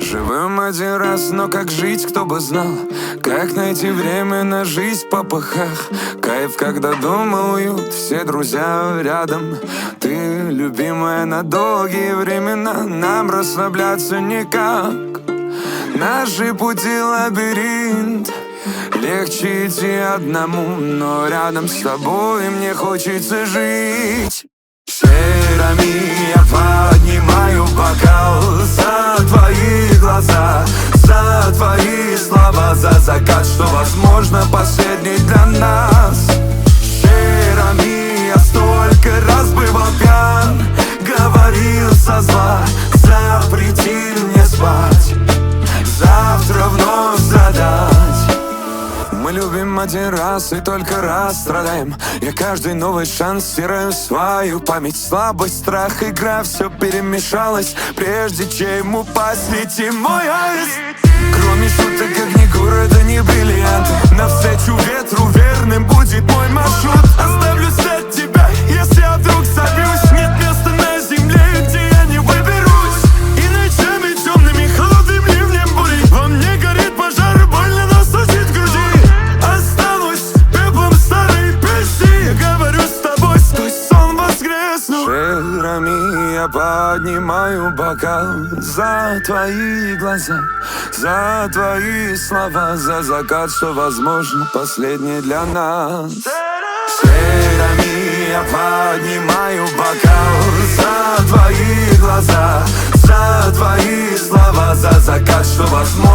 Живем один раз, но как жить, кто бы знал? Как найти время на жизнь в попыхах? Кайф, когда дома уют, все друзья рядом. Ты любимая на долгие времена, нам расслабляться никак. Наши пути лабиринт, легче идти одному, но рядом с тобой мне хочется жить. Вечерами я поднимаю бокал за твои глаза, за твои слова, за закат, что, возможно, последний для нас. Вечерами я столько раз бывал пьян, говорил со зла, запрети мне спать, завтра вновь страдать. Мы любим один раз и только раз страдаем. Я каждый новый шанс стираю свою память. Слабость, страх, игра, все перемешалось. Прежде чем упасть, лети, мой айс. Кроме шуток, огни города не бриллианты. Навстречу ветру верным будет мой маршрут. Оставлю след тебя, если я вдруг собьюсь. Нет места на земле, где я не выберусь. И ночами темными, холодным ливнем бурей во мне горит пожар, больно, но стучит в груди. Останусь пеплом старой песни. Я говорю с тобой, сквозь сон воскресну. Вечерами я поднимаю бокал за твои глаза, за твои слова, за закат, что, возможно, последний для нас. Вечерами я поднимаю бокал за твои глаза, за твои слова, за закат, что, возможно,